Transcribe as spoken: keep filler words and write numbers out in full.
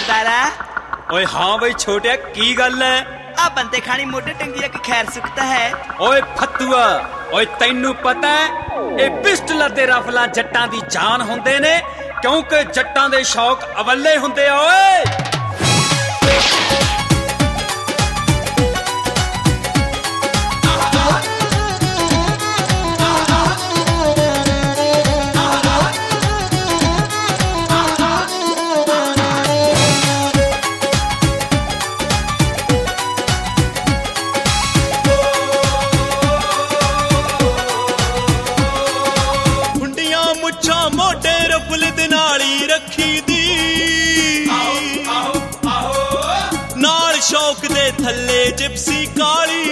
सरदारा। ओए हाँ बई छोटिया की गल है? आ बंदे खानी मोटे टंगी रख खैर सुखता है। ओए फतुआ, ओए तैनू पता है ए पिस्टल ते रफला जट्टां दी जान हुंदे ने, क्योंकि जट्टां दे शौक अवल्ले हुंदे आ। ओए मोटे रफल दे नाली रखी दी, नाल शौक दे थल्ले जिप्सी काली